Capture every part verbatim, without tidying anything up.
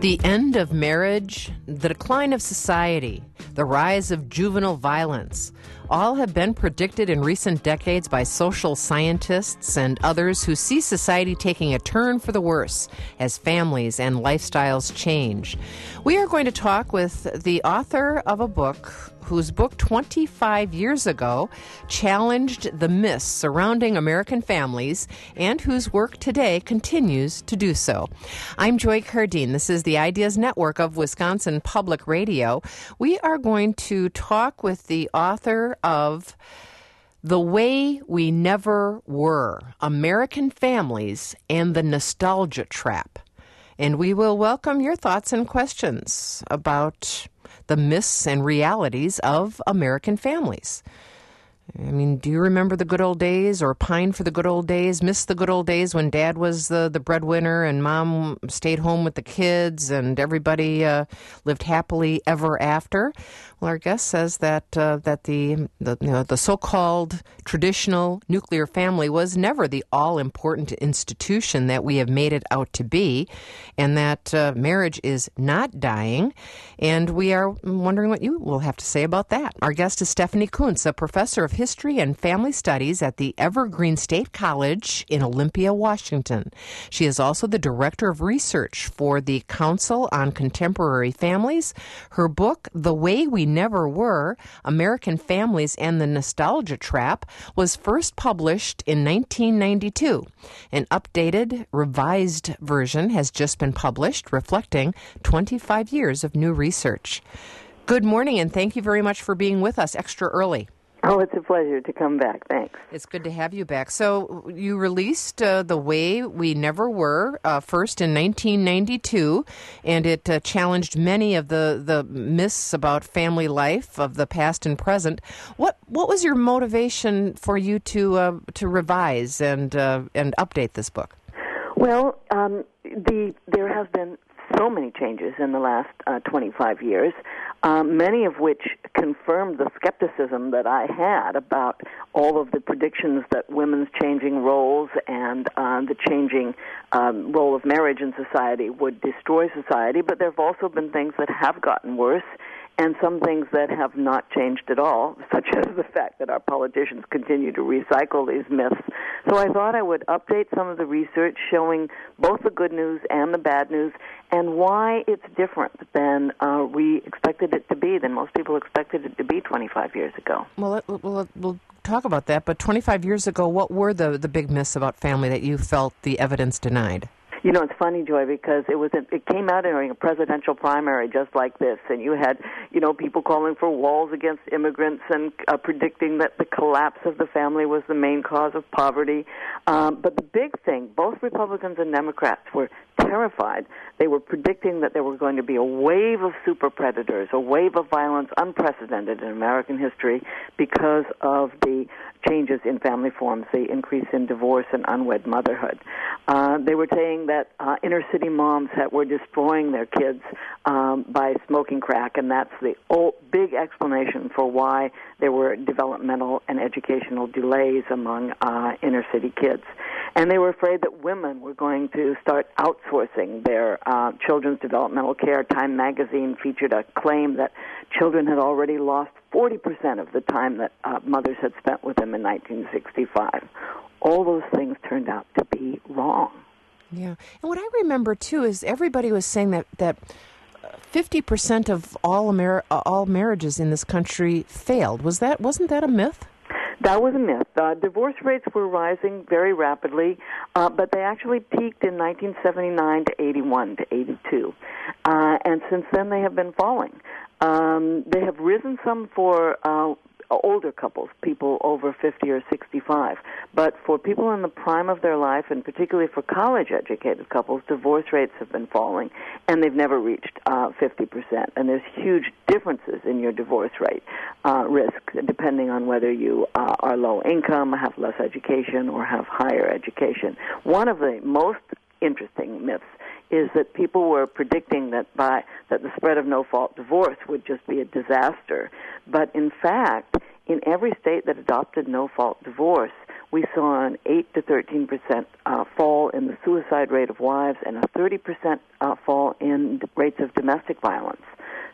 The end of marriage, the decline of society, the rise of juvenile violence, all have been predicted in recent decades by social scientists and others who see society taking a turn for the worse as families and lifestyles change. We are going to talk with the author of a book whose book twenty-five years ago challenged the myths surrounding American families and whose work today continues to do so. I'm Joy Cardine. This is the Ideas Network of Wisconsin Public Radio. We are going to talk with the author of The Way We Never Were, American Families and the Nostalgia Trap. And we will welcome your thoughts and questions about the myths and realities of American families. I mean, do you remember the good old days or pine for the good old days, miss the good old days when Dad was the, the breadwinner and Mom stayed home with the kids and everybody uh, lived happily ever after? Well, our guest says that uh, that the the, you know, the so-called traditional nuclear family was never the all-important institution that we have made it out to be, and that uh, marriage is not dying. And we are wondering what you will have to say about that. Our guest is Stephanie Coontz, a professor of history and family studies at the Evergreen State College in Olympia, Washington. She is also the director of research for the Council on Contemporary Families. Her book, The Way We Never Were, American Families and the Nostalgia Trap, was first published in nineteen ninety-two. An updated, revised version has just been published, reflecting twenty-five years of new research. Good morning, and thank you very much for being with us extra early. Oh, it's a pleasure to come back. Thanks. It's good to have you back. So you released uh, The Way We Never Were, uh, first in nineteen ninety-two, and it uh, challenged many of the, the myths about family life of the past and present. What what was your motivation for you to uh, to revise and uh, and update this book? Well, um, the there have been so many changes in the last uh, twenty-five years, um, many of which confirmed the skepticism that I had about all of the predictions that women's changing roles and uh, the changing um, role of marriage in society would destroy society. But there have also been things that have gotten worse, and some things that have not changed at all, such as the fact that our politicians continue to recycle these myths. So I thought I would update some of the research showing both the good news and the bad news and why it's different than uh, we expected it to be, than most people expected it to be twenty-five years ago. Well, we'll, we'll talk about that, but twenty-five years ago, what were the, the big myths about family that you felt the evidence denied? You know, it's funny, Joy, because it was a, it came out during a presidential primary just like this, and you had, you know, people calling for walls against immigrants and uh, predicting that the collapse of the family was the main cause of poverty. Um, but the big thing, both Republicans and Democrats were terrified. They were predicting that there was going to be a wave of super predators, a wave of violence unprecedented in American history because of the changes in family forms, the increase in divorce and unwed motherhood. Uh, they were saying that uh, inner-city moms had, were destroying their kids um, by smoking crack, and that's the old, big explanation for why there were developmental and educational delays among uh, inner-city kids. And they were afraid that women were going to start outsourcing their uh, children's developmental care. Time magazine featured a claim that children had already lost forty percent of the time that uh, mothers had spent with them in nineteen sixty-five. All those things turned out to be wrong. Yeah. And what I remember, too, is everybody was saying that, that fifty percent of all Amer- all marriages in this country failed. Was that, wasn't that a myth? That was a myth. Uh, divorce rates were rising very rapidly, uh, but they actually peaked in nineteen seventy-nine to eighty-one to eighty-two. Uh, and since then they have been falling. Um, they have risen some for uh, older couples, people over fifty or sixty-five. But for people in the prime of their life, and particularly for college-educated couples, divorce rates have been falling, and they've never reached uh, fifty percent. And there's huge differences in your divorce rate uh, risk, depending on whether you uh, are low income, have less education, or have higher education. One of the most interesting myths is that people were predicting that by that the spread of no-fault divorce would just be a disaster. But in fact, in every state that adopted no-fault divorce, we saw an eight to thirteen percent uh, fall in the suicide rate of wives and a thirty percent uh, fall in rates of domestic violence.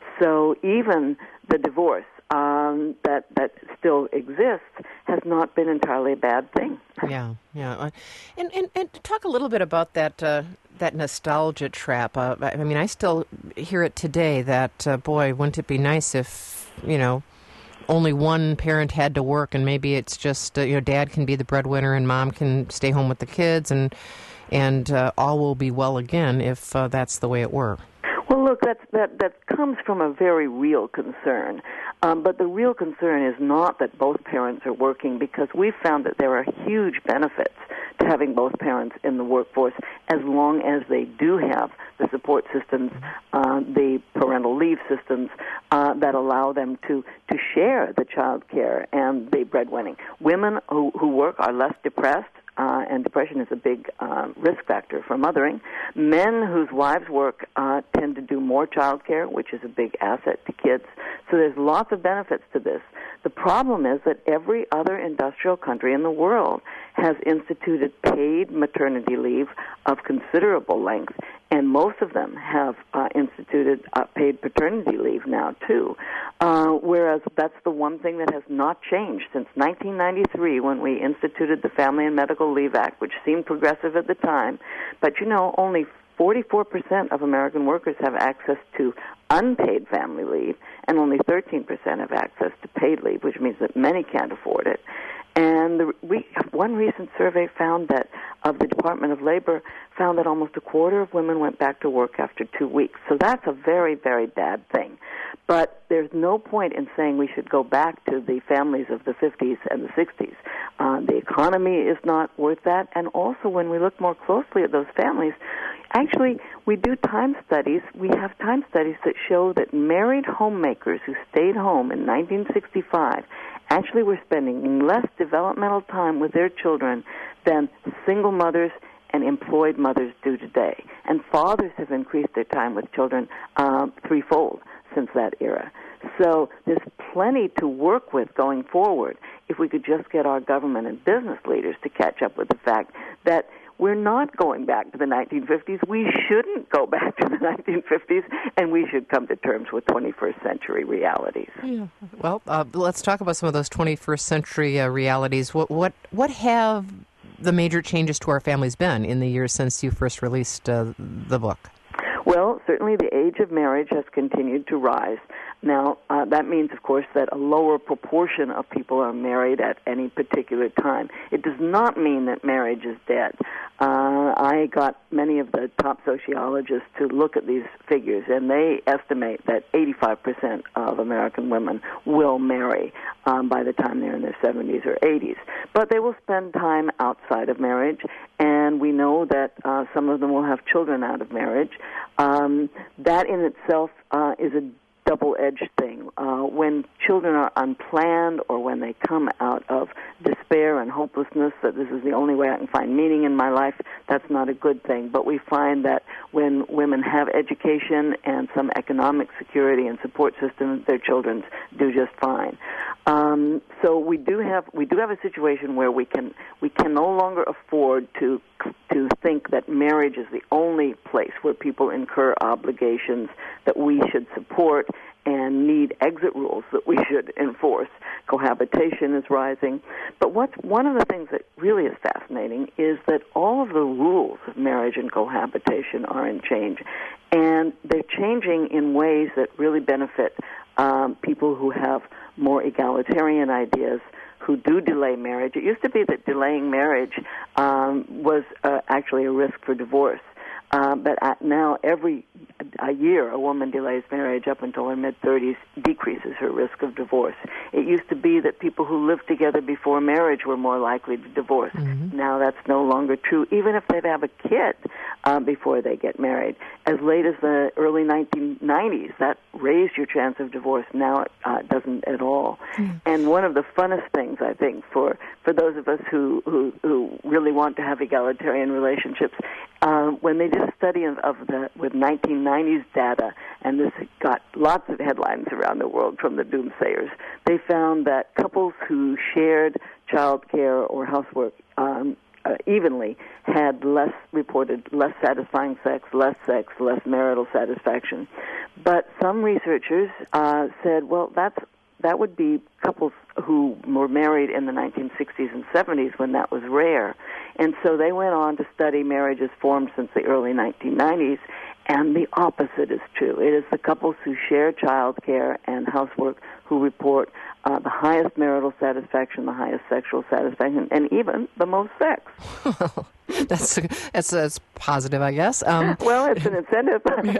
So even the divorce um, that that still exists has not been entirely a bad thing. Yeah, yeah. And and, and talk a little bit about that uh, that nostalgia trap. Uh, I mean, I still hear it today that, uh, boy, wouldn't it be nice if, you know, only one parent had to work, and maybe it's just, uh, you know, dad can be the breadwinner and mom can stay home with the kids, and and uh, all will be well again if uh, that's the way it were. Well, look, that's, that that comes from a very real concern. Um, but the real concern is not that both parents are working, because we've found that there are huge benefits to having both parents in the workforce as long as they do have the support systems, uh, the parental leave systems uh, that allow them to, to share the child care and the breadwinning. Women who, who work are less depressed. Uh, and depression is a big uh, risk factor for mothering. Men whose wives work uh, tend to do more child care, which is a big asset to kids. So there's lots of benefits to this. The problem is that every other industrial country in the world has instituted paid maternity leave of considerable length, and most of them have uh, instituted uh, paid paternity leave now, too. Uh, whereas that's the one thing that has not changed since nineteen ninety-three, when we instituted the Family and Medical Leave Act, which seemed progressive at the time. But, you know, only forty-four percent of American workers have access to unpaid family leave, and only thirteen percent have access to paid leave, which means that many can't afford it. And the, we, one recent survey found that, of the Department of Labor, found that almost a quarter of women went back to work after two weeks. So that's a very, very bad thing. But there's no point in saying we should go back to the families of the fifties and the sixties. Uh, the economy is not worth that. And also, when we look more closely at those families, actually, we do time studies. We have time studies that show that married homemakers who stayed home in nineteen sixty-five actually were spending less developmental time with their children than single mothers and employed mothers do today. And fathers have increased their time with children uh, threefold since that era. So there's plenty to work with going forward if we could just get our government and business leaders to catch up with the fact that we're not going back to the nineteen fifties. We shouldn't go back to the nineteen fifties, and we should come to terms with twenty-first century realities. Yeah. Well, uh, let's talk about some of those twenty-first century uh, realities. What what what have the major changes to our families been in the years since you first released uh, the book? Well, certainly the age of marriage has continued to rise. Now, uh, that means, of course, that a lower proportion of people are married at any particular time. It does not mean that marriage is dead. Uh, I got many of the top sociologists to look at these figures, and they estimate that eighty-five percent of American women will marry um, by the time they're in their seventies or eighties. But they will spend time outside of marriage, and we know that uh, some of them will have children out of marriage. Um, that in itself uh, is a double-edged thing. Uh, when children are unplanned, or when they come out of despair and hopelessness, that this is the only way I can find meaning in my life, that's not a good thing. But we find that when women have education and some economic security and support system, their children do just fine. Um, so we do have we do have a situation where we can we can no longer afford to to think that marriage is the only place where people incur obligations that we should support and need exit rules that we should enforce. Cohabitation is rising. But what's one of the things that really is fascinating is that all of the rules of marriage and cohabitation are in change. And they're changing in ways that really benefit um, people who have more egalitarian ideas, who do delay marriage. It used to be that delaying marriage um, was uh, actually a risk for divorce. Uh, but at now, every a year, a woman delays marriage up until her mid-thirties decreases her risk of divorce. It used to be that people who lived together before marriage were more likely to divorce. Mm-hmm. Now that's no longer true. Even if they have a kid, uh, before they get married. As late as the early nineteen nineties, that raised your chance of divorce. Now it uh, doesn't at all. Mm. And one of the funnest things, I think, for, for those of us who, who, who really want to have egalitarian relationships, uh, when they did a study of, of the with nineteen nineties data, and this got lots of headlines around the world from the doomsayers, they found that couples who shared child care or housework um, uh, evenly had less reported, less satisfying sex, less sex, less marital satisfaction. But some researchers uh, said, well, that's that would be couples who were married in the nineteen sixties and seventies when that was rare. And so they went on to study marriages formed since the early nineteen nineties, and the opposite is true. It is the couples who share child care and housework who report uh, the highest marital satisfaction, the highest sexual satisfaction, and even the most sex. that's, that's that's positive, I guess. Um, well, it's an incentive. yeah.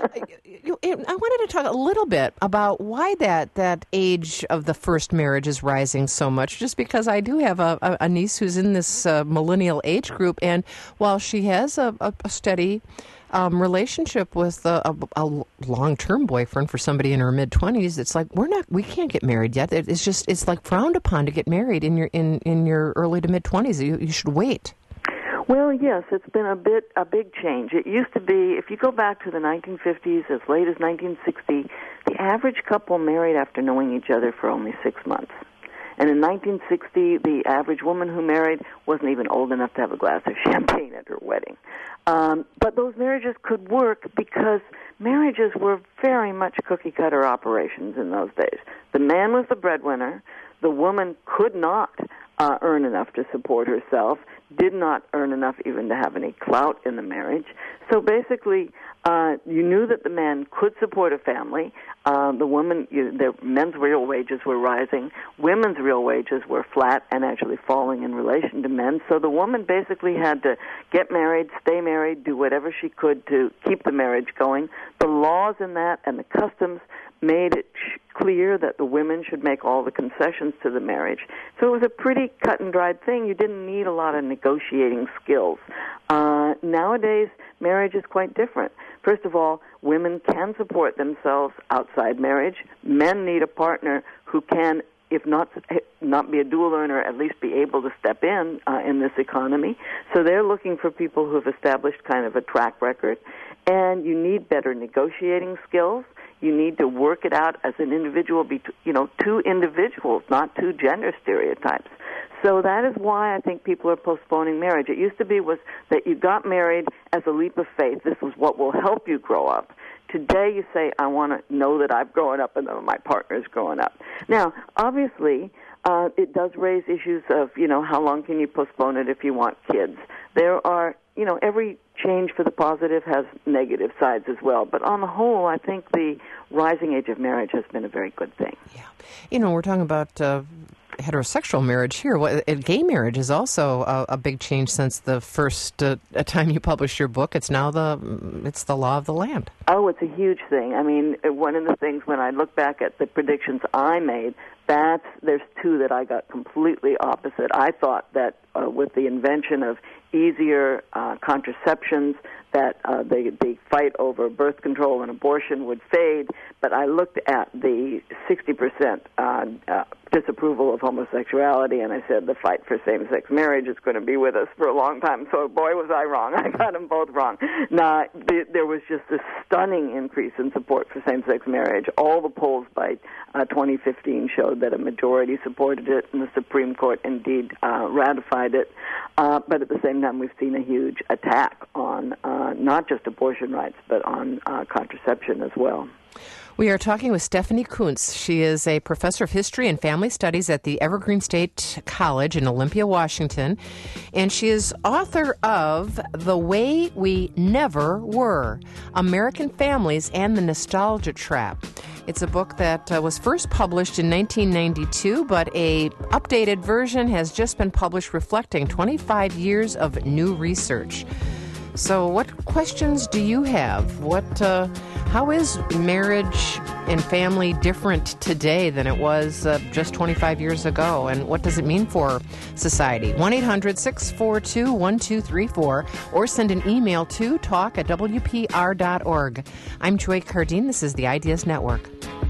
I wanted to talk a little bit about why that, that age of the first marriage is rising so much, just because I do have a, a niece who's in this uh, millennial age group, and while she has a, a, a steady Um, relationship with a, a, a long-term boyfriend for somebody in her mid-twenties, it's like we're not, we can't get married yet. It's just, it's like frowned upon to get married in your in, in your early to mid-twenties. You, you should wait. Well, yes, it's been a bit a big change. It used to be, if you go back to the nineteen fifties, as late as nineteen sixty, the average couple married after knowing each other for only six months. And in nineteen sixty, the average woman who married wasn't even old enough to have a glass of champagne at her wedding. Um, but those marriages could work because marriages were very much cookie-cutter operations in those days. The man was the breadwinner. The woman could not uh, earn enough to support herself, did not earn enough even to have any clout in the marriage. So basically, uh, you knew that the man could support a family. Uh, the woman, you, the men's real wages were rising. Women's real wages were flat and actually falling in relation to men. So the woman basically had to get married, stay married, do whatever she could to keep the marriage going. The laws in that and the customs made it sh- clear that the women should make all the concessions to the marriage. So it was a pretty cut and dried thing. You didn't need a lot of negotiating skills. Uh, nowadays, marriage is quite different. First of all, women can support themselves outside marriage. Men need a partner who can, if not not be a dual earner, at least be able to step in uh, in this economy. So they're looking for people who have established kind of a track record. And you need better negotiating skills. You need to work it out as an individual, be you know, two individuals, not two gender stereotypes. So that is why I think people are postponing marriage. It used to be was that you got married as a leap of faith. This was what will help you grow up. Today you say, I want to know that I've grown up and that my partner is growing up. Now, obviously, uh, it does raise issues of, you know, how long can you postpone it if you want kids? There are, you know, every change for the positive has negative sides as well. But on the whole, I think the rising age of marriage has been a very good thing. Yeah. You know, we're talking about uh, heterosexual marriage here. What, uh, gay marriage is also a, a big change since the first uh, time you published your book. It's now the it's the law of the land. Oh, it's a huge thing. I mean, one of the things when I look back at the predictions I made, that's there's two that I got completely opposite. I thought that uh, with the invention of easier uh, contraceptions, that uh, the, the fight over birth control and abortion would fade, but I looked at the sixty percent uh, uh, disapproval of homosexuality, and I said the fight for same-sex marriage is going to be with us for a long time. So, boy, was I wrong. I got them both wrong. Now, th- there was just a stunning increase in support for same-sex marriage. All the polls by uh, twenty fifteen showed that a majority supported it, and the Supreme Court indeed uh, ratified it. Uh, but at the same time, we've seen a huge attack on uh, not just abortion rights, but on uh, contraception as well. We are talking with Stephanie Coontz. She is a professor of history and family studies at the Evergreen State College in Olympia, Washington, and she is author of The Way We Never Were, American Families and the Nostalgia Trap. It's a book that uh, was first published in nineteen ninety-two, but a updated version has just been published reflecting twenty-five years of new research. So what questions do you have? What, uh, How is marriage and family different today than it was uh, just twenty-five years ago? And what does it mean for society? one eight hundred six four two one two three four or send an email to talk at w p r dot org. I'm Joy Cardine. This is the Ideas Network.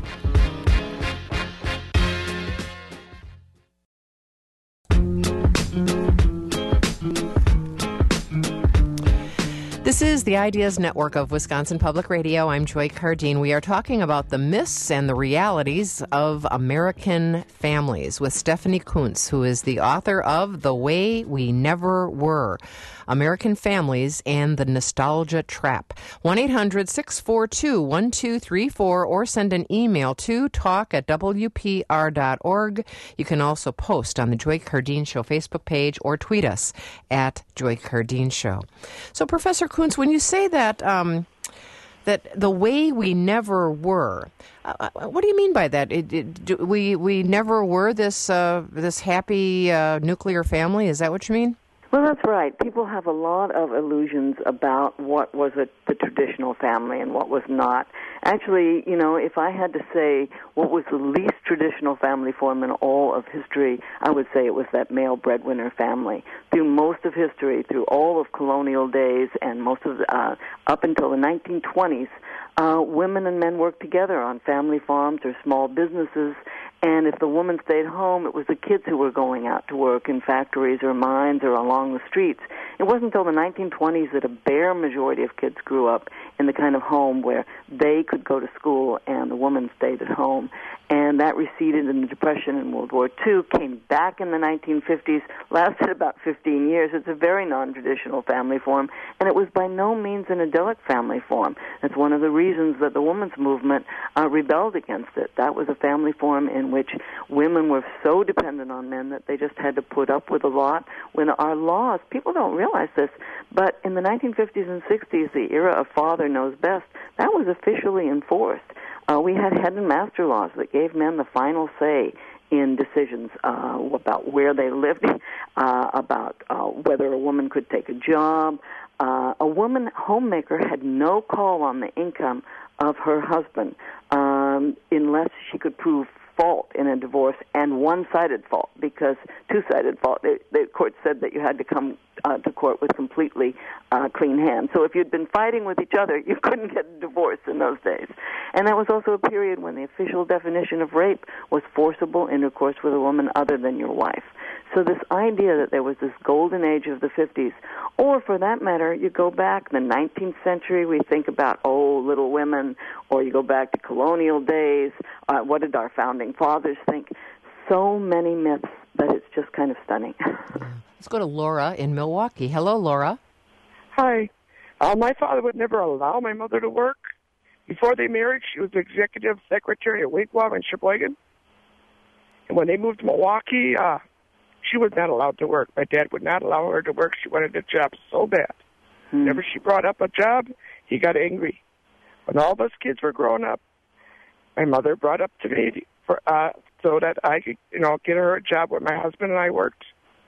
This is the Ideas Network of Wisconsin Public Radio. I'm Joy Cardine. We are talking about the myths and the realities of American families with Stephanie Coontz, who is the author of The Way We Never Were, American Families and the Nostalgia Trap. one eight hundred six four two one two three four or send an email to talk at w p r dot org. You can also post on the Joy Cardine Show Facebook page or tweet us at Joy Cardine Show. So, Professor Coontz, when you say that um, that the way we never were, uh, what do you mean by that? It, it, do, we we never were this uh, this happy uh, nuclear family. Is that what you mean? Well, that's right. People have a lot of illusions about what was a, the traditional family and what was not. Actually, you know, if I had to say what was the least traditional family form in all of history, I would say it was that male breadwinner family. Through most of history, through all of colonial days and most of the, uh, up until the nineteen twenties, uh, women and men worked together on family farms or small businesses. And if the woman stayed home, it was the kids who were going out to work in factories or mines or along the streets. It wasn't until the nineteen twenties that a bare majority of kids grew up in the kind of home where they could go to school and the woman stayed at home. And that receded in the Depression and World War Two, came back in the nineteen fifties, lasted about fifteen years. It's a very non-traditional family form, and it was by no means an idyllic family form. That's one of the reasons that the women's movement uh, rebelled against it. That was a family form in which women were so dependent on men that they just had to put up with a lot. When our laws, people don't realize this, but in the nineteen fifties and sixties, the era of father knows best, that was officially enforced. Uh, we had head and master laws that gave men the final say in decisions uh, about where they lived, uh, about uh, whether a woman could take a job. Uh, a woman homemaker had no call on the income of her husband um, unless she could prove fault in a divorce and one-sided fault, because two-sided fault, the, the court said that you had to come uh, to court with completely uh, clean hands. So if you'd been fighting with each other, you couldn't get a divorce in those days. And that was also a period when the official definition of rape was forcible intercourse with a woman other than your wife. So this idea that there was this golden age of the fifties, or for that matter, you go back in the nineteenth century, we think about, oh, Little Women, or you go back to colonial days, uh, what did our founding fathers think? So many myths that it's just kind of stunning. Let's go to Laura in Milwaukee. Hello, Laura. Hi. Uh, my father would never allow my mother to work. Before they married, she was the executive secretary at Wigwam in Sheboygan. And when they moved to Milwaukee, uh, she was not allowed to work. My dad would not allow her to work. She wanted a job so bad. Hmm. Whenever she brought up a job, he got angry. When all of us kids were growing up, my mother brought up to me for, uh, so that I could, you know, get her a job where my husband and I worked.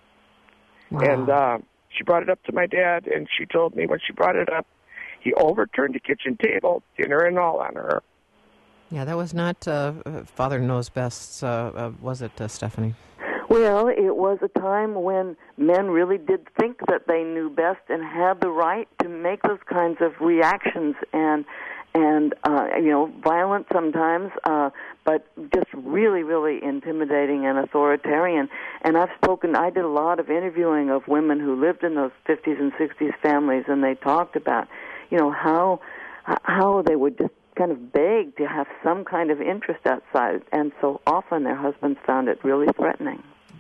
Wow. And uh, she brought it up to my dad, and she told me when she brought it up, he overturned the kitchen table, dinner and all, on her. Yeah, that was not uh, Father Knows Best, uh, uh, was it, uh, Stephanie? Well, it was a time when men really did think that they knew best and had the right to make those kinds of reactions and, and uh, you know, violent sometimes, uh, but just really, really intimidating and authoritarian. And I've spoken, I did a lot of interviewing of women who lived in those fifties and sixties families, and they talked about, you know, how how they would just kind of beg to have some kind of interest outside, and so often their husbands found it really threatening.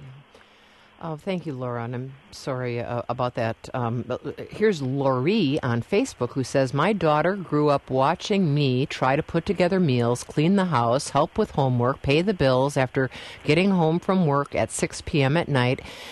Oh, thank you, Laura, and I'm sorry uh, about that. Um, here's Laurie on Facebook who says, my daughter grew up watching me try to put together meals, clean the house, help with homework, pay the bills after getting home from work at six p.m. at night.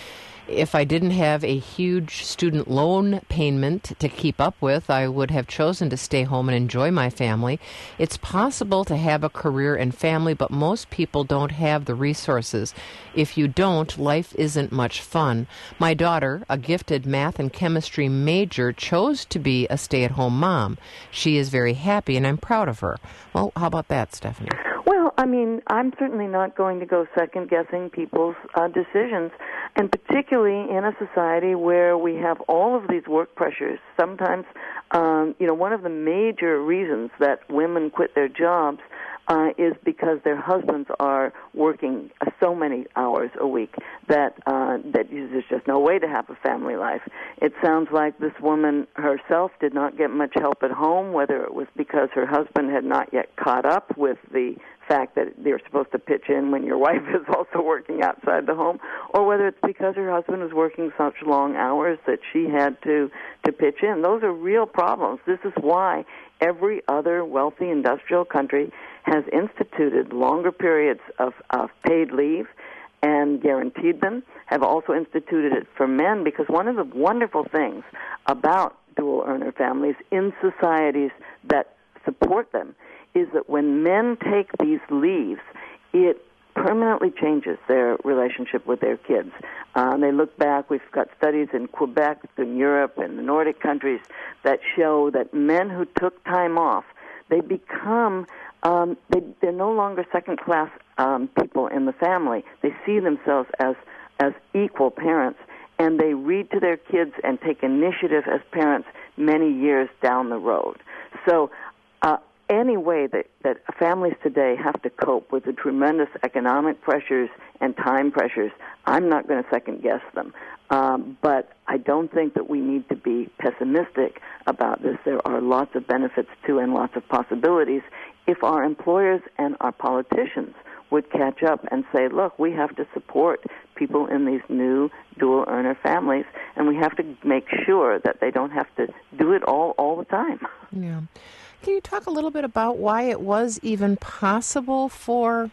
If I didn't have a huge student loan payment to keep up with, I would have chosen to stay home and enjoy my family. It's possible to have a career and family, but most people don't have the resources. If you don't, life isn't much fun. My daughter, a gifted math and chemistry major, chose to be a stay-at-home mom. She is very happy, and I'm proud of her. Well, how about that, Stephanie? Well, I mean, I'm certainly not going to go second-guessing people's uh, decisions, and particularly in a society where we have all of these work pressures. Sometimes, um, you know, one of the major reasons that women quit their jobs uh, is because their husbands are working uh, so many hours a week that uh, that there's just no way to have a family life. It sounds like this woman herself did not get much help at home, whether it was because her husband had not yet caught up with the fact that they're supposed to pitch in when your wife is also working outside the home, or whether it's because her husband was working such long hours that she had to, to pitch in. Those are real problems. This is why every other wealthy industrial country has instituted longer periods of, of paid leave and guaranteed them, have also instituted it for men, because one of the wonderful things about dual-earner families in societies that support them is that when men take these leaves, it permanently changes their relationship with their kids. Uh, they look back, we've got studies in Quebec, in Europe, and the Nordic countries that show that men who took time off, they become, um, they, they're no longer second-class um, people in the family. They see themselves as, as equal parents, and they read to their kids and take initiative as parents many years down the road. So, uh, any way that, that families today have to cope with the tremendous economic pressures and time pressures, I'm not going to second-guess them. Um, but I don't think that we need to be pessimistic about this. There are lots of benefits to and lots of possibilities if our employers and our politicians would catch up and say, look, we have to support people in these new dual-earner families, and we have to make sure that they don't have to do it all all the time. Yeah. Can you talk a little bit about why it was even possible for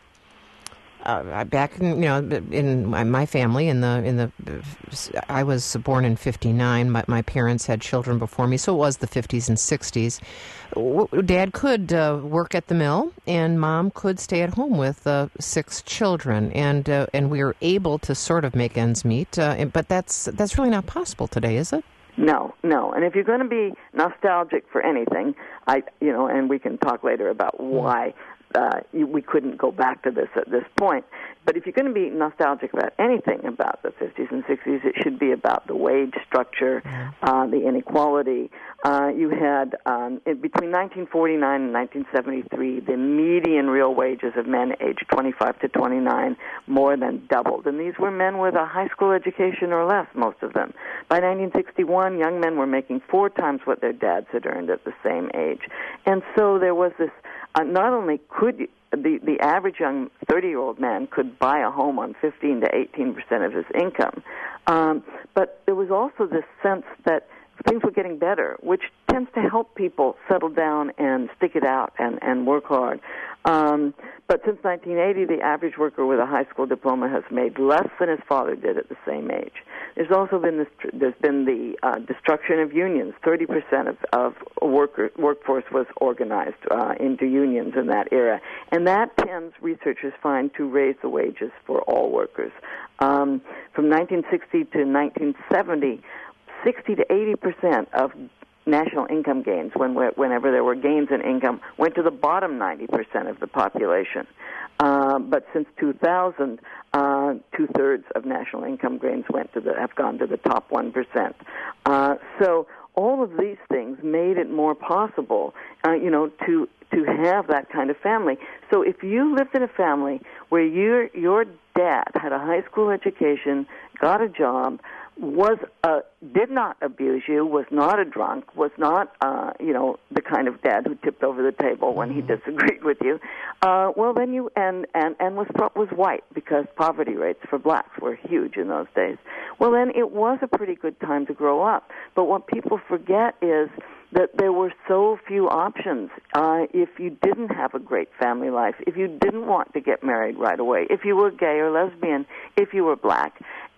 uh, back in, you know, in my family, in the in the I was born in fifty-nine. My, my parents had children before me, so it was the fifties and sixties. Dad could uh, work at the mill, and Mom could stay at home with uh, six children, and uh, and we were able to sort of make ends meet. Uh, but that's that's really not possible today, is it? No, no. And if you're going to be nostalgic for anything, I, you know, and we can talk later about why uh, you, we couldn't go back to this at this point. But if you're going to be nostalgic about anything about the fifties and sixties, it should be about the wage structure, uh, the inequality. Uh, you had, um, in, between nineteen forty-nine and nineteen seventy-three, the median real wages of men aged twenty-five to twenty-nine more than doubled. And these were men with a high school education or less, most of them. By nineteen sixty-one, young men were making four times what their dads had earned at the same age. And so there was this, uh, not only could you, the, the average young thirty-year-old man could buy a home on fifteen to eighteen percent of his income, um, but there was also this sense that things were getting better, which tends to help people settle down and stick it out and, and work hard. Um, but since nineteen eighty, the average worker with a high school diploma has made less than his father did at the same age. There's also been this, there's been the uh, destruction of unions. thirty percent of, of worker, workforce was organized uh, into unions in that era. And that tends, researchers find, to raise the wages for all workers. Um, from nineteen sixty to nineteen seventy, sixty to eighty percent of national income gains, when whenever there were gains in income, went to the bottom ninety percent of the population. Uh, but since two thousand, uh, two-thirds of national income gains went to the, have gone to the top one percent. Uh, so all of these things made it more possible, uh, you know, to to have that kind of family. So if you lived in a family where your your dad had a high school education, got a job, was uh, did not abuse you, was not a drunk, was not uh, you know the kind of dad who tipped over the table when he disagreed with you, uh, well then you and and and was was white, because poverty rates for blacks were huge in those days. Well then it was a pretty good time to grow up. But what people forget is that there were so few options. Uh, if you didn't have a great family life, if you didn't want to get married right away, if you were gay or lesbian, if you were black.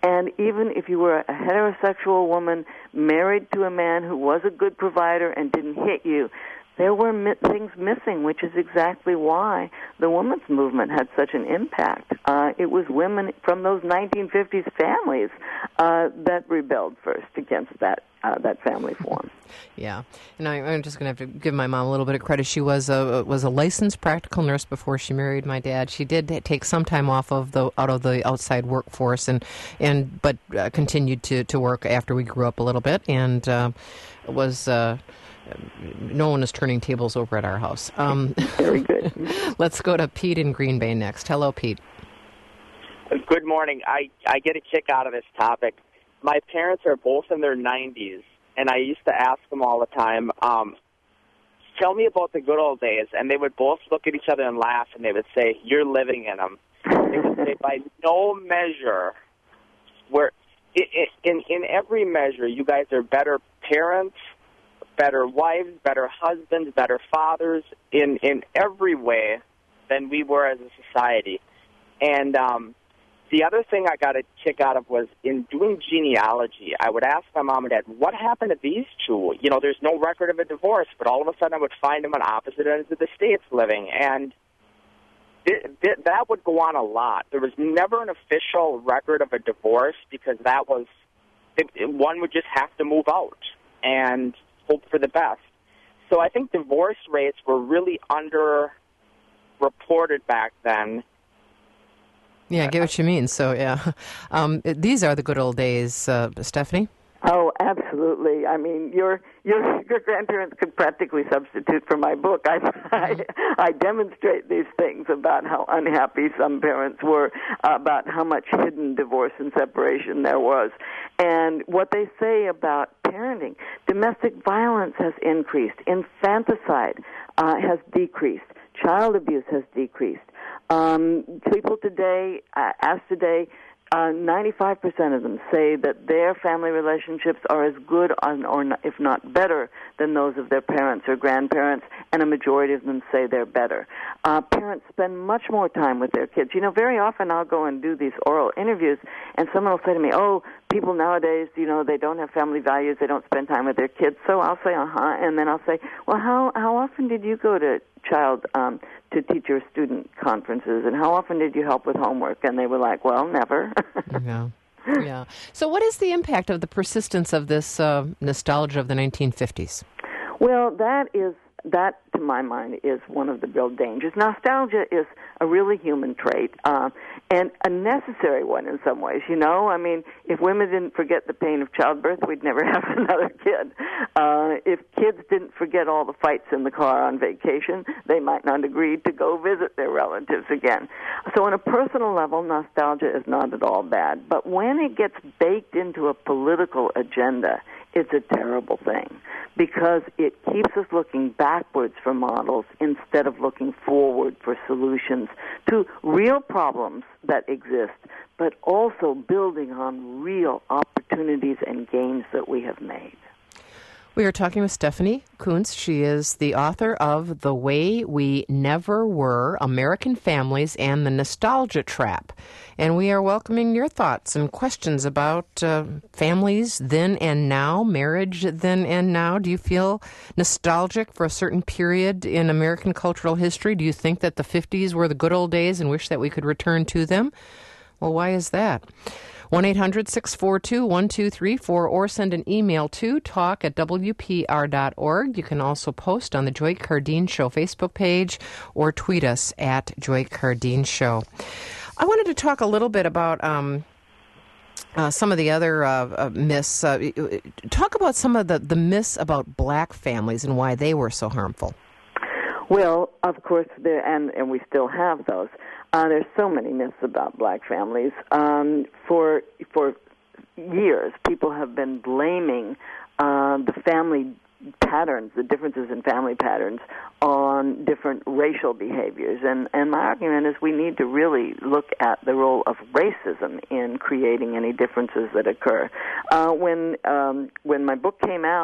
And even if you were a heterosexual woman married to a man who was a good provider and didn't hit you, there were mi- things missing, which is exactly why the women's movement had such an impact. Uh, it was women from those nineteen fifties families uh, that rebelled first against that uh, that family form. Yeah, and I, I'm just going to have to give my mom a little bit of credit. She was a was a licensed practical nurse before she married my dad. She did take some time off of the out of the outside workforce, and and but uh, continued to, to work after we grew up a little bit, and uh, was. Uh, No one is turning tables over at our house. Um, Very good. Let's go to Pete in Green Bay next. Hello, Pete. Good morning. I, I get a kick out of this topic. My parents are both in their nineties, and I used to ask them all the time, um, tell me about the good old days, and they would both look at each other and laugh, and they would say, you're living in them. They would say, by no measure, where in, in every measure, you guys are better parents, better wives, better husbands, better fathers, in, in every way than we were as a society. And um, the other thing I got a kick out of was in doing genealogy, I would ask my mom and dad, what happened to these two? You know, there's no record of a divorce, but all of a sudden I would find them on opposite ends of the states living. And it, it, that would go on a lot. There was never an official record of a divorce because that was, it, it, one would just have to move out and hope for the best. So I think divorce rates were really under-reported back then. Yeah, I get what you mean. So, yeah. Um, these are the good old days, uh, Stephanie. Oh, absolutely. I mean, your your your grandparents could practically substitute for my book. I, I I demonstrate these things about how unhappy some parents were, uh, about how much hidden divorce and separation there was, and what they say about parenting. Domestic violence has increased. Infanticide uh, has decreased. Child abuse has decreased. Um, people today, uh, asked today, Uh, ninety-five percent of them say that their family relationships are as good on, or not, if not better than those of their parents or grandparents, and a majority of them say they're better. Uh, parents spend much more time with their kids. You know, very often I'll go and do these oral interviews, and someone will say to me, oh, people nowadays, you know, they don't have family values, they don't spend time with their kids. So I'll say, uh-huh, and then I'll say, well, how, how often did you go to child um, to teacher student conferences, and how often did you help with homework? And they were like, well, never. Yeah. Yeah. So what is the impact of the persistence of this uh, nostalgia of the nineteen fifties? Well, that is, that to my mind is one of the real dangers. Nostalgia is a really human trait, uh, and a necessary one in some ways, you know? I mean, if women didn't forget the pain of childbirth, we'd never have another kid. Uh, if kids didn't forget all the fights in the car on vacation, they might not agree to go visit their relatives again. So on a personal level, nostalgia is not at all bad. But when it gets baked into a political agenda, it's a terrible thing because it keeps us looking backwards for models instead of looking forward for solutions to real problems that exist, but also building on real opportunities and gains that we have made. We are talking with Stephanie Coontz. She is the author of The Way We Never Were, American Families and the Nostalgia Trap. And we are welcoming your thoughts and questions about uh, families then and now, marriage then and now. Do you feel nostalgic for a certain period in American cultural history? Do you think that the fifties were the good old days and wish that we could return to them? Well, why is that? one eight hundred six four two one two three four or send an email to talk at w p r dot org. You can also post on the Joy Cardeen Show Facebook page or tweet us at Joy Cardeen Show. I wanted to talk a little bit about um, uh, some of the other uh, uh, myths. Uh, talk about some of the, the myths about black families and why they were so harmful. Well, of course, there and, and we still have those. Uh, there's so many myths about black families. Um, for for years, people have been blaming uh, the family patterns, the differences in family patterns, on different racial behaviors. And, and my argument is we need to really look at the role of racism in creating any differences that occur. Uh, when um, when my book came out,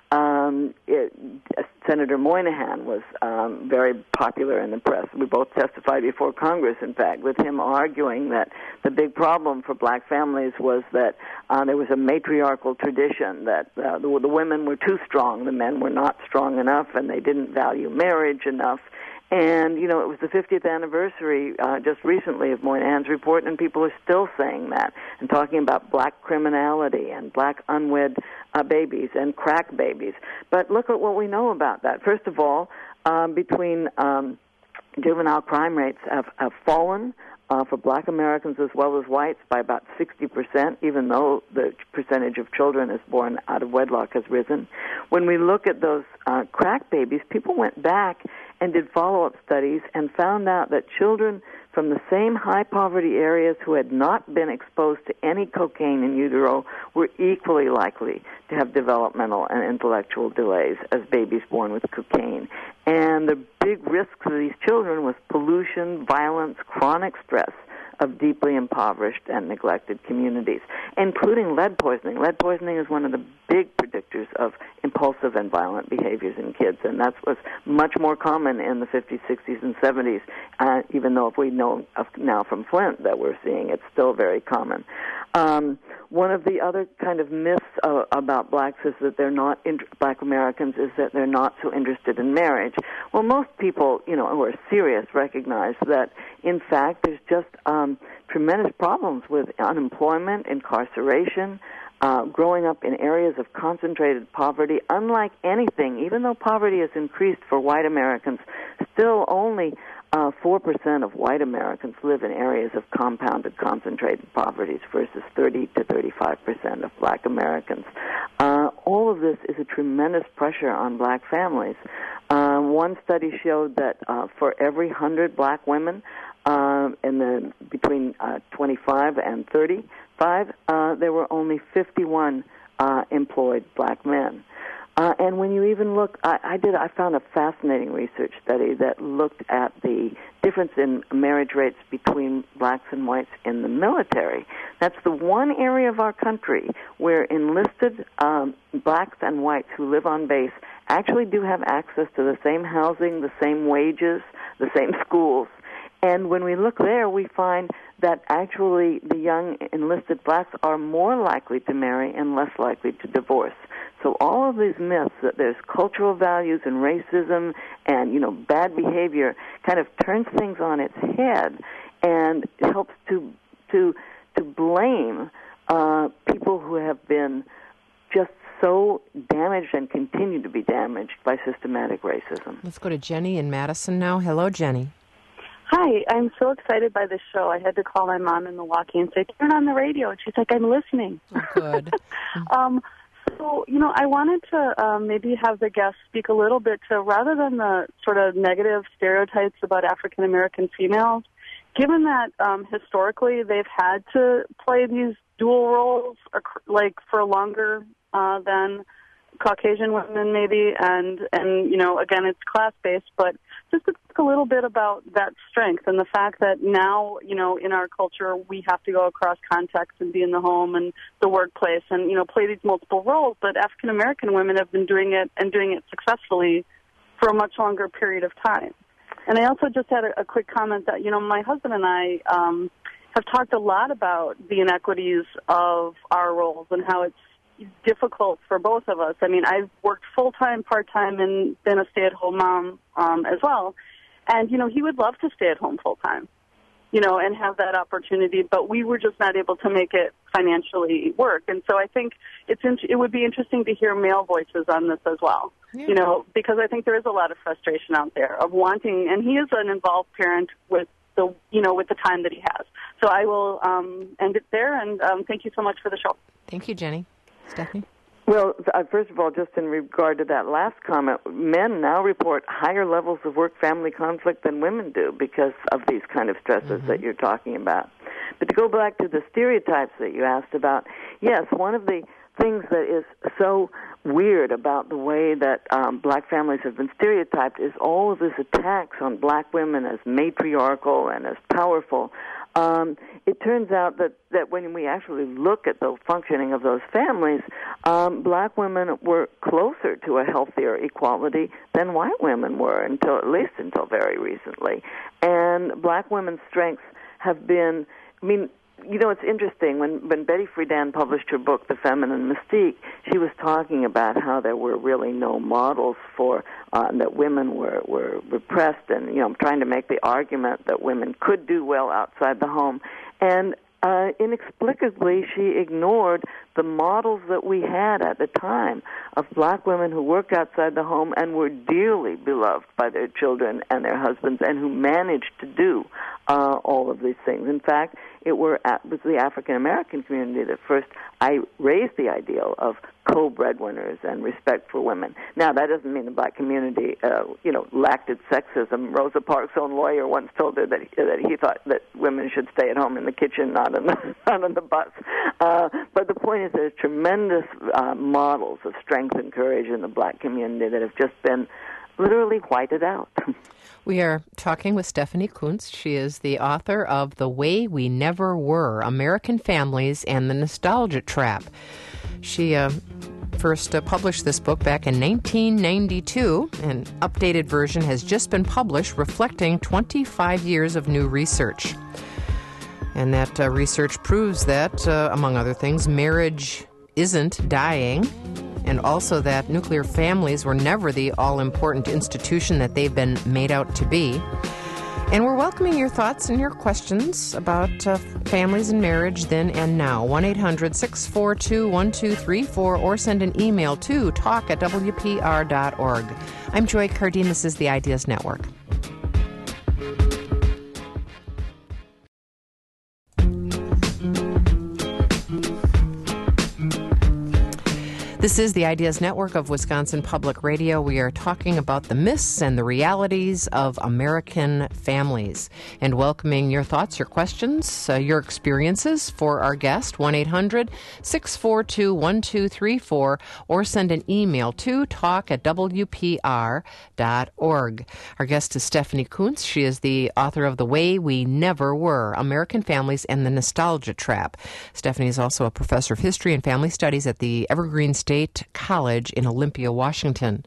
Um, it, Senator Moynihan was um, very popular in the press. We both testified before Congress, in fact, with him arguing that the big problem for black families was that uh, there was a matriarchal tradition, that uh, the, the women were too strong, the men were not strong enough, and they didn't value marriage enough. And, you know, it was the fiftieth anniversary uh, just recently of Moynihan's report, and people are still saying that and talking about black criminality and black unwed uh, babies and crack babies. But look at what we know about that. First of all, um, between um, juvenile crime rates have, have fallen uh, for black Americans as well as whites by about sixty percent, even though the percentage of children is born out of wedlock has risen. When we look at those uh, crack babies, people went back and did follow-up studies and found out that children from the same high-poverty areas who had not been exposed to any cocaine in utero were equally likely to have developmental and intellectual delays as babies born with cocaine. And the big risk for these children was pollution, violence, chronic stress of deeply impoverished and neglected communities, including lead poisoning. Lead poisoning is one of the big predictors of impulsive and violent behaviors in kids, and that was much more common in the fifties, sixties, and seventies, uh, even though if we know of now from Flint that we're seeing it's still very common. Um, one of the other kind of myths uh, about blacks is that they're not, in, black Americans, is that they're not so interested in marriage. Well, most people, you know, who are serious recognize that, in fact, there's just um, tremendous problems with unemployment, incarceration, uh, growing up in areas of concentrated poverty. Unlike anything, even though poverty has increased for white Americans, still only Uh, four percent of white Americans live in areas of compounded concentrated poverty versus thirty to thirty-five percent of black Americans. Uh, all of this is a tremendous pressure on black families. Uh, one study showed that uh, for every one hundred black women uh, in the between uh, twenty-five and thirty-five, uh, there were only fifty-one uh, employed black men. Uh, and when you even look, I, I did. I found a fascinating research study that looked at the difference in marriage rates between blacks and whites in the military. That's the one area of our country where enlisted um, blacks and whites who live on base actually do have access to the same housing, the same wages, the same schools. And when we look there, we find that actually the young enlisted blacks are more likely to marry and less likely to divorce. So all of these myths that there's cultural values and racism and, you know, bad behavior kind of turns things on its head and helps to to to blame uh, people who have been just so damaged and continue to be damaged by systematic racism. Let's go to Jenny in Madison now. Hello, Jenny. Hi, I'm so excited by this show. I had to call my mom in Milwaukee and say, turn on the radio. And she's like, I'm listening. Oh, good. um, so, you know, I wanted to um, maybe have the guests speak a little bit to, rather than the sort of negative stereotypes about African-American females, given that um, historically they've had to play these dual roles, like for longer uh, than Caucasian women maybe, and, and you know, again, it's class-based, but just to talk a little bit about that strength and the fact that now, you know, in our culture, we have to go across contexts and be in the home and the workplace and, you know, play these multiple roles, but African-American women have been doing it and doing it successfully for a much longer period of time. And I also just had a, a quick comment that, you know, my husband and I um, have talked a lot about the inequities of our roles and how it's difficult for both of us. I mean, I've worked full-time, part-time, and been a stay-at-home mom um, as well. And, you know, he would love to stay at home full-time, you know, and have that opportunity, but we were just not able to make it financially work. And so I think it's in, it would be interesting to hear male voices on this as well, yeah. you know, because I think there is a lot of frustration out there of wanting, and he is an involved parent with the, you know, with the time that he has. So I will um, end it there, and um, thank you so much for the show. Thank you, Jenny. Stephanie? Well, uh, first of all, just in regard to that last comment, men now report higher levels of work-family conflict than women do because of these kind of stresses mm-hmm. that you're talking about. But to go back to the stereotypes that you asked about, yes, one of the things that is so weird about the way that um, black families have been stereotyped is all of this attacks on black women as matriarchal and as powerful. um, it turns out that, that when we actually look at the functioning of those families, um, black women were closer to a healthier equality than white women were, until at least until very recently. And black women's strengths have been, I mean, you know, it's interesting. When, when Betty Friedan published her book, The Feminine Mystique, she was talking about how there were really no models for, uh, that women were, were repressed, and, you know, trying to make the argument that women could do well outside the home. And uh, inexplicably, she ignored the models that we had at the time of black women who worked outside the home and were dearly beloved by their children and their husbands, and who managed to do uh, all of these things. In fact, it were it was the African American community that first I raised the ideal of co-breadwinners and respect for women. Now, that doesn't mean the black community, uh, you know, lacked its sexism. Rosa Parks' own lawyer once told her that he, that he thought that women should stay at home in the kitchen, not on the not on the bus. Uh, but the point is, there's tremendous uh, models of strength and courage in the black community that have just been literally whited out. We are talking with Stephanie Coontz. She is the author of The Way We Never Were, American Families and the Nostalgia Trap. She uh, first uh, published this book back in nineteen ninety-two. An updated version has just been published, reflecting twenty-five years of new research. And that uh, research proves that, uh, among other things, marriage isn't dying, and also that nuclear families were never the all-important institution that they've been made out to be. And we're welcoming your thoughts and your questions about uh, families and marriage then and now. one eight hundred six four two one two three four, or send an email to talk at w p r dot org. I'm Joy Cardine. This is the Ideas Network. This is the Ideas Network of Wisconsin Public Radio. We are talking about the myths and the realities of American families, and welcoming your thoughts, your questions, uh, your experiences for our guest, one eight hundred six four two one two three four, or send an email to talk at w p r dot org. Our guest is Stephanie Coontz. She is the author of The Way We Never Were, American Families and the Nostalgia Trap. Stephanie is also a professor of history and family studies at the Evergreen State College in Olympia, Washington.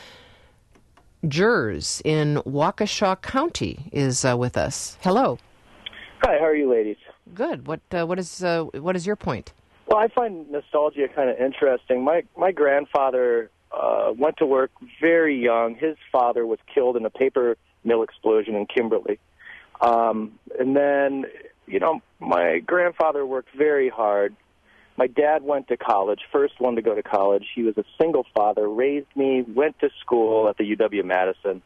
Jers in Waukesha County is uh, with us. Hello. Hi, how are you ladies? Good. What uh, what is uh, what is your point? Well, I find nostalgia kind of interesting. My my grandfather uh, went to work very young. His father was killed in a paper mill explosion in Kimberly. Um, and then, you know, my grandfather worked very hard. My dad went to college, first one to go to college. He was a single father, raised me, went to school at the U W-Madison.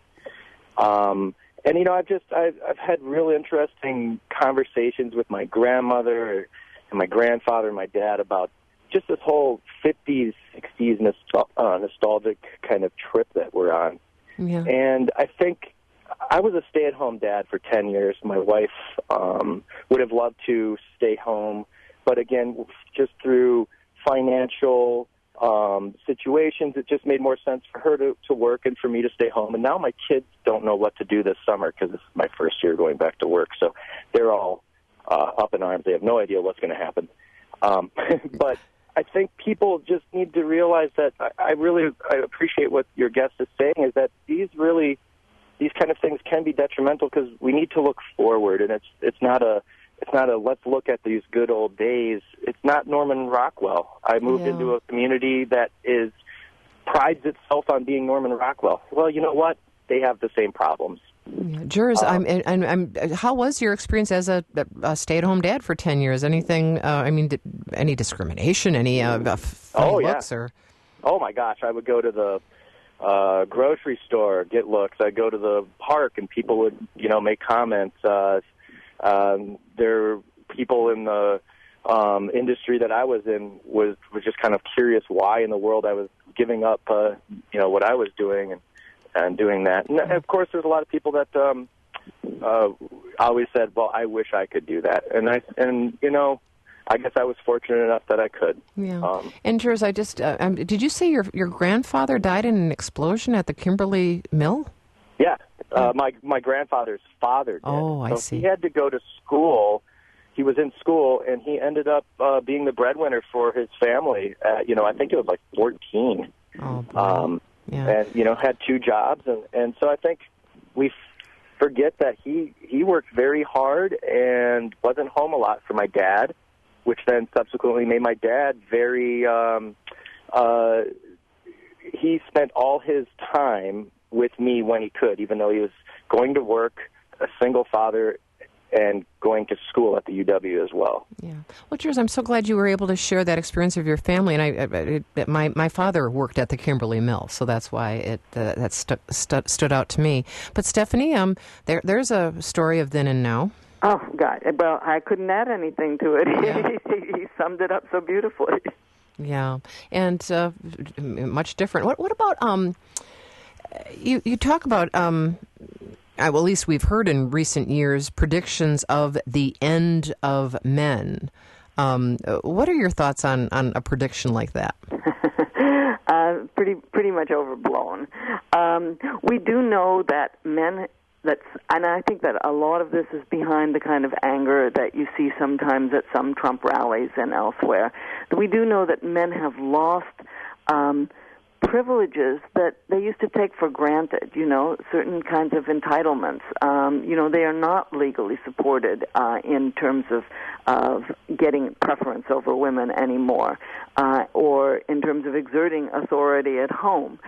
Um, and, you know, I've just, I've, I've had real interesting conversations with my grandmother and my grandfather and my dad about just this whole fifties, sixties nostal- uh, nostalgic kind of trip that we're on. Yeah. And I think I was a stay-at-home dad for ten years. My wife um, would have loved to stay home. But again, just through financial um, situations, it just made more sense for her to, to work and for me to stay home. And now my kids don't know what to do this summer because this is my first year going back to work. So they're all uh, up in arms. They have no idea what's going to happen. Um, but I think people just need to realize that I, I really I appreciate what your guest is saying, is that these really, these kind of things can be detrimental because we need to look forward. And it's it's not a It's not a let's look at these good old days. It's not Norman Rockwell. I moved Yeah. into a community that is prides itself on being Norman Rockwell. Well, you know what? They have the same problems. Yeah. Jers, Um, I'm, I'm, I'm, how was your experience as a, a stay-at-home dad for ten years? Anything, uh, I mean, did, any discrimination, any uh, funny Oh, yeah. looks? Or? Oh, my gosh. I would go to the uh, grocery store, get looks. I'd go to the park, and people would, you know, make comments. Uh, um, there were people in the um, industry that I was in was, was just kind of curious why in the world I was giving up, uh, you know, what I was doing and, and doing that. And, of course, there's a lot of people that um, uh, always said, well, I wish I could do that. And, I, and you know, I guess I was fortunate enough that I could. Yeah. Um, and Jers, I just, uh, um, did you say your your grandfather died in an explosion at the Kimberly Mill? Yeah. Uh, my my grandfather's father did. Oh, I so see. He had to go to school he was in school, and he ended up uh, being the breadwinner for his family. At, you know, I think it was like fourteen. Oh, boy. Um, yeah. And, you know, had two jobs. And, and so I think we f- forget that he, he worked very hard and wasn't home a lot for my dad, which then subsequently made my dad very, um, uh, he spent all his time with me when he could, even though he was going to work, a single father, and going to school at the U W as well. Yeah. Well, Jules, I'm so glad you were able to share that experience of your family. And I, I it, my my father worked at the Kimberly Mill, so that's why it uh, that stu- stu- stood out to me. But Stephanie, um, there there's a story of then and now. Oh God! Well, I couldn't add anything to it. Yeah. he, he summed it up so beautifully. Yeah, and uh, much different. What what about um? You you talk about um. Uh, well, at least we've heard in recent years predictions of the end of men. Um, what are your thoughts on, on a prediction like that? uh, pretty pretty much overblown. Um, we do know that men. That's, and I think that a lot of this is behind the kind of anger that you see sometimes at some Trump rallies and elsewhere. We do know that men have lost Um, privileges that they used to take for granted, you know, certain kinds of entitlements. Um, you know, they are not legally supported uh, in terms of of getting preference over women anymore, uh, or in terms of exerting authority at home.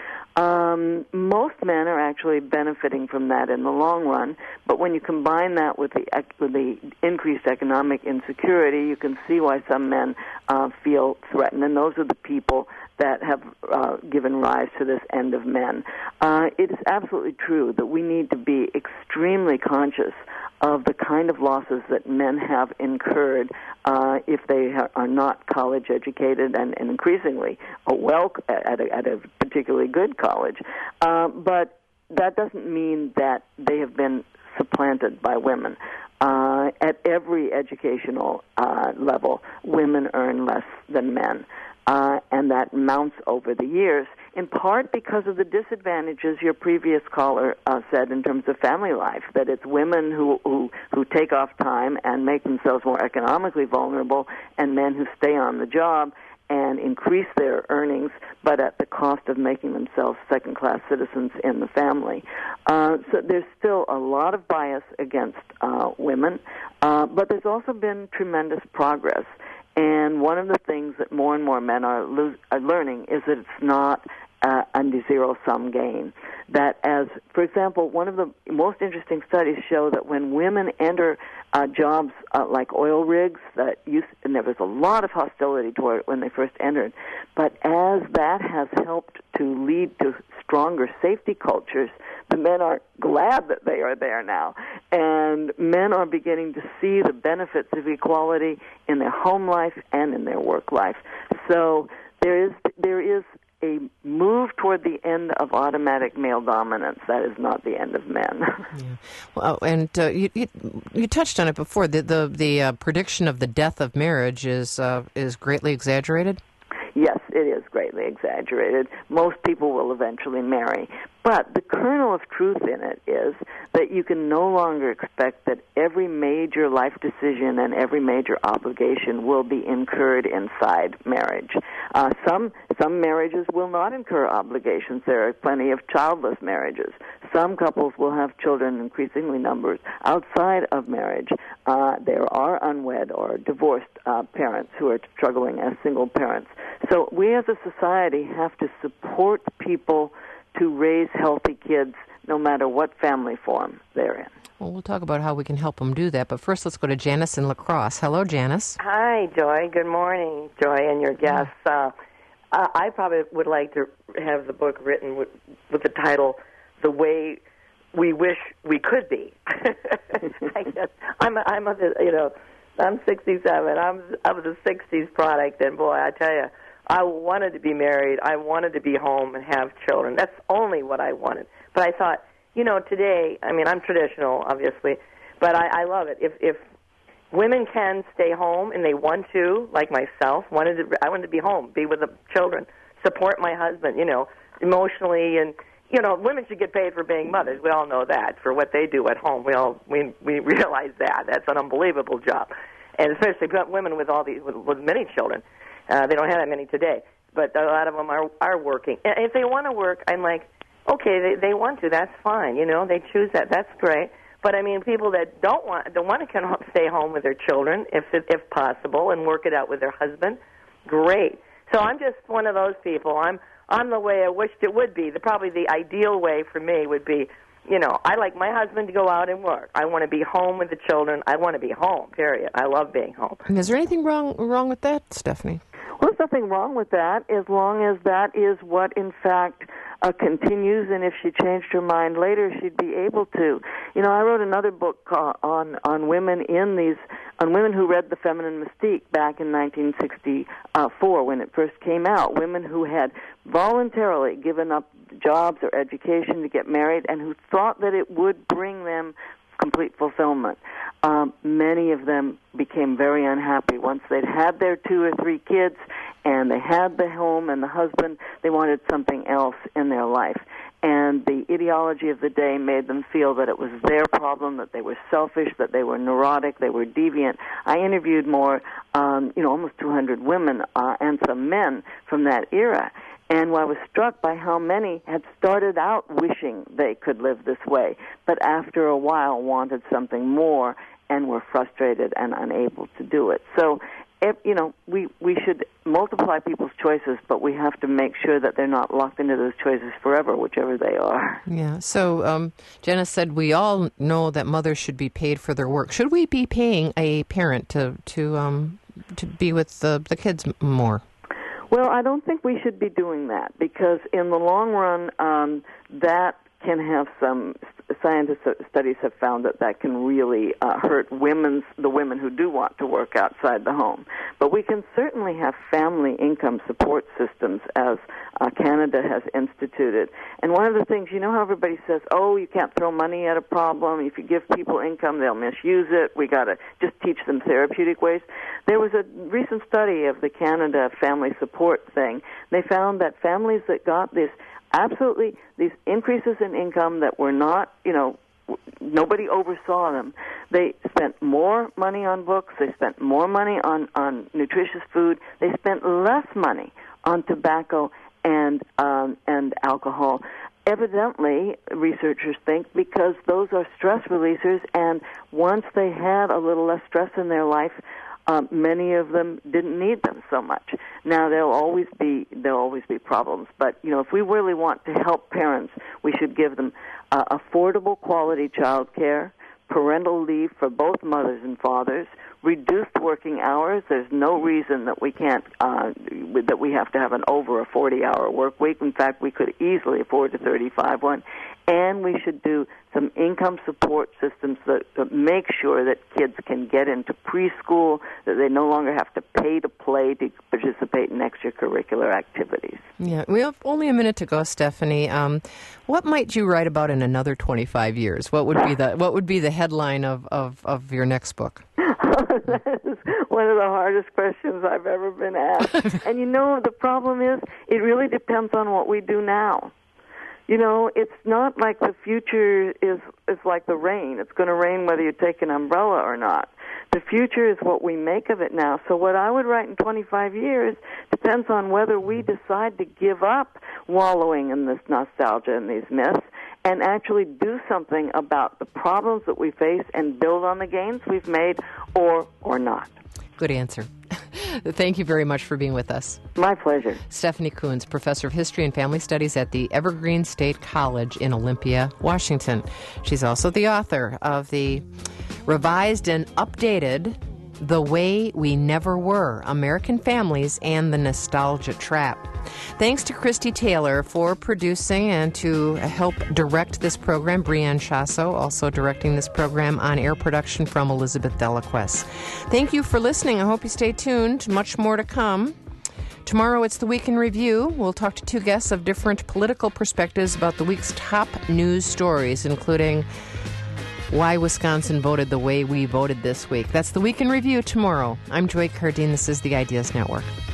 Um, most men are actually benefiting from that in the long run, but when you combine that with the with the increased economic insecurity, you can see why some men uh, feel threatened, and those are the people that have uh, given rise to this end of men. Uh, it is absolutely true that we need to be extremely conscious of the kind of losses that men have incurred uh, if they ha- are not college educated, and, and increasingly a well at a, at a particularly good college. Uh, but that doesn't mean that they have been supplanted by women. Uh, at every educational uh, level, women earn less than men. Uh, and that mounts over the years, in part because of the disadvantages your previous caller uh, said in terms of family life, that it's women who, who, who take off time and make themselves more economically vulnerable, and men who stay on the job and increase their earnings, but at the cost of making themselves second-class citizens in the family. Uh, so there's still a lot of bias against uh, women, uh, but there's also been tremendous progress. And one of the things that more and more men are, lo- are learning is that it's not uh, a zero-sum game. That as, for example, one of the most interesting studies show that when women enter uh, jobs uh, like oil rigs, that used, and there was a lot of hostility toward it when they first entered, but as that has helped to lead to stronger safety cultures, the men are glad that they are there now. And men are beginning to see the benefits of equality in their home life and in their work life. So there is there is a move toward the end of automatic male dominance. That is not the end of men. Yeah. Well, and uh, you, you you touched on it before. The the, the uh, prediction of the death of marriage is uh, is greatly exaggerated. Yes, it is greatly exaggerated. Most people will eventually marry. But the kernel of truth in it is that you can no longer expect that every major life decision and every major obligation will be incurred inside marriage. Uh, some some marriages will not incur obligations. There are plenty of childless marriages. Some couples will have children, increasingly numbers, outside of marriage. Uh, there are unwed or divorced uh, parents who are struggling as single parents. So we as a society have to support people to raise healthy kids no matter what family form they're in. Well, we'll talk about how we can help them do that. But first, let's go to Janice in La Crosse. Hello, Janice. Hi, Joy. Good morning, Joy, and your guests. Uh, I probably would like to have the book written with, with the title, The Way We Wish We Could Be. I guess I'm, a, I'm a, you know, I'm sixty-seven. I'm, I was a sixties product, and boy, I tell you, I wanted to be married. I wanted to be home and have children. That's only what I wanted. But I thought, you know, today, I mean, I'm traditional, obviously, but I, I love it. If if women can stay home and they want to, like myself, wanted to, I wanted to be home, be with the children, support my husband, you know, emotionally, and you know, women should get paid for being mothers. We all know that for what they do at home. We all we we realize that. That's an unbelievable job. and especially women with all these with, with many children. Uh, they don't have that many today, but a lot of them are are working. And if they want to work, I'm like, okay, they they want to. That's fine. You know, they choose that. That's great. But I mean, people that don't want don't want to can stay home with their children, if if possible, and work it out with their husband. Great. So I'm just one of those people. I'm I'm the way I wished it would be. The probably the ideal way for me would be, you know, I like my husband to go out and work. I want to be home with the children. I want to be home. Period. I love being home. Is there anything wrong wrong with that, Stephanie? Well, there's nothing wrong with that, as long as that is what, in fact, uh, continues, and if she changed her mind later, she'd be able to. You know, I wrote another book uh, on on women in these, on women who read The Feminine Mystique back in nineteen sixty-four when it first came out, women who had voluntarily given up jobs or education to get married and who thought that it would bring them complete fulfillment. Um, many of them became very unhappy once they'd had their two or three kids and they had the home and the husband. They wanted something else in their life. And the ideology of the day made them feel that it was their problem, that they were selfish, that they were neurotic, they were deviant. I interviewed more, um, you know, almost two hundred women uh, and some men from that era. And I was struck by how many had started out wishing they could live this way, but after a while wanted something more and were frustrated and unable to do it. So, if, you know, we, we should multiply people's choices, but we have to make sure that they're not locked into those choices forever, whichever they are. Yeah. So um, Jenna said we all know that mothers should be paid for their work. Should we be paying a parent to to um, to be with the, the kids more? Well, I don't think we should be doing that, because in the long run, um, that can have some, scientists studies have found that that can really uh, hurt women's, the women who do want to work outside the home. But we can certainly have family income support systems, as uh, Canada has instituted. And one of the things, you know how everybody says, oh, you can't throw money at a problem. If you give people income, they'll misuse it. We got to just teach them therapeutic ways. There was a recent study of the Canada family support thing. They found that families that got this absolutely these increases in income that were not, you know, nobody oversaw them. They spent more money on books. They spent more money on, on nutritious food. They spent less money on tobacco and um, and alcohol. Evidently, researchers think, because those are stress releasers, and once they had a little less stress in their life, Um, many of them didn't need them so much. Now there'll always be there'll always be problems, but you know, if we really want to help parents, we should give them uh, affordable, quality child care, parental leave for both mothers and fathers, reduced working hours. There's no reason that we can't uh, that we have to have an over a forty-hour work week. In fact, we could easily afford a thirty-five one. And we should do some income support systems that, that make sure that kids can get into preschool, that they no longer have to pay to play to participate in extracurricular activities. Yeah, we have only a minute to go, Stephanie. Um, what might you write about in another twenty-five years? What would be the what would be the headline of, of, of your next book? That is one of the hardest questions I've ever been asked. And you know, the problem is, it really depends on what we do now. You know, it's not like the future is is like the rain. It's going to rain whether you take an umbrella or not. The future is what we make of it now. So what I would write in twenty-five years depends on whether we decide to give up wallowing in this nostalgia and these myths and actually do something about the problems that we face and build on the gains we've made, or or not. Good answer. Thank you very much for being with us. My pleasure. Stephanie Coons, Professor of History and Family Studies at the Evergreen State College in Olympia, Washington. She's also the author of the revised and updated The Way We Never Were, American Families and the Nostalgia Trap. Thanks to Christy Taylor for producing and to help direct this program. Brianne Chasso also directing this program. On air production from Elizabeth Delaquest. Thank you for listening. I hope you stay tuned. Much more to come. Tomorrow it's the Week in Review. We'll talk to two guests of different political perspectives about the week's top news stories, including why Wisconsin voted the way we voted this week. That's the Week in Review tomorrow. I'm Joy Cardine. This is the Ideas Network.